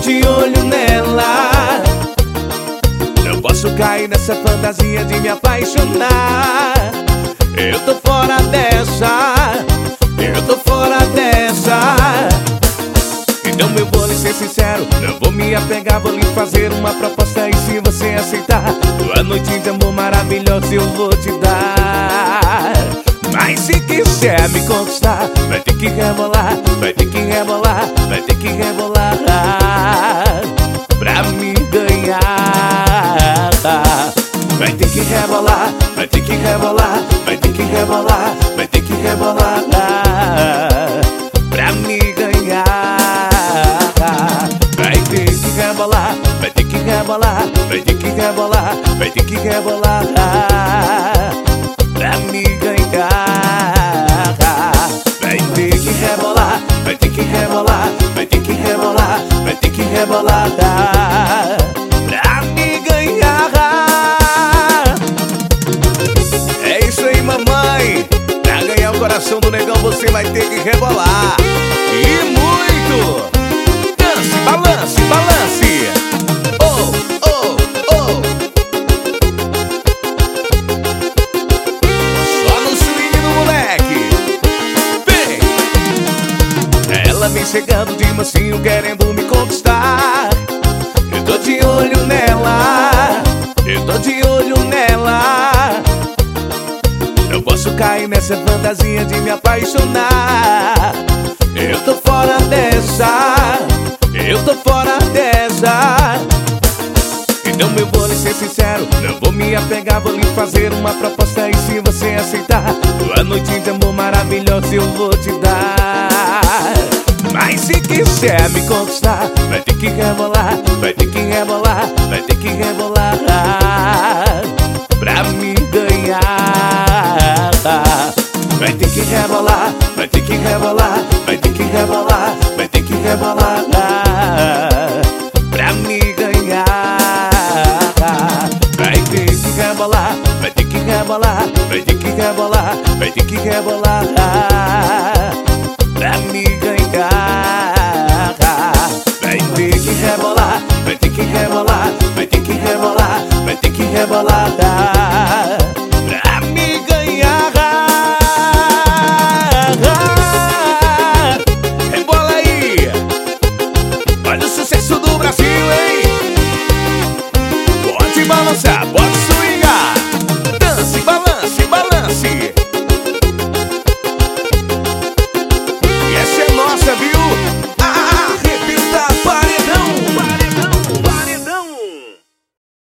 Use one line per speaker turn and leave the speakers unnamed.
de olho nela. Não posso cair nessa fantasia de me apaixonar. Eu tô fora dessa, eu tô fora dessa. Então eu vou lhe ser sincero, não vou me apegar, vou lhe fazer uma proposta. E se você aceitar, uma noite de amor maravilhosa eu vou te dar. Mas se quiser me conquistar, vai ter que rebolar, vai ter que rebolar, vai ter que rebolar pra me ganhar. Vai ter que rebolar, vai ter que rebolar, vai ter que rebolar, vai ter que rebolar pra me ganhar. Vai ter que rebolar, vai ter que rebolar, vai ter que rebolar, vai ter que rebolar pra me ganhar. Vai ter que rebolar, vai ter que rebolar, vai ter que rebolar, vai ter que rebolar pra me ganhar. É isso aí, mamãe. Pra ganhar o coração do negão você vai ter que rebolar. E muito! Dance, balance, balance. Oh, oh, oh. Só no swing do moleque. Vem! Ela vem chegando de mansinho querendo me conquistar. Eu tô de olho nela, eu tô de olho nela. Não posso cair nessa fantasia de me apaixonar. Eu tô fora dessa, eu tô fora dessa. Então eu vou lhe ser sincero, não vou me apegar, vou lhe fazer uma proposta. E se você aceitar, uma noite de amor maravilhosa eu vou te dar. Mas se quiser me conquistar, vai ter que rebolar, vai ter que rebolar, vai ter que rebolar pra me ganhar. Vai ter que rebolar, vai ter que rebolar, vai ter que rebolar, vai ter que rebolar pra me ganhar. Vai ter que rebolar, vai ter que rebolar, vai ter que rebolar, vai ter que rebolar pra me ganhar. Vai ter que rebolar, vai ter que rebolar, vai ter que rebolar, vai ter que rebolar pra me ganhar. Rebola aí, olha o sucesso do Brasil, hein? Pode balançar, pode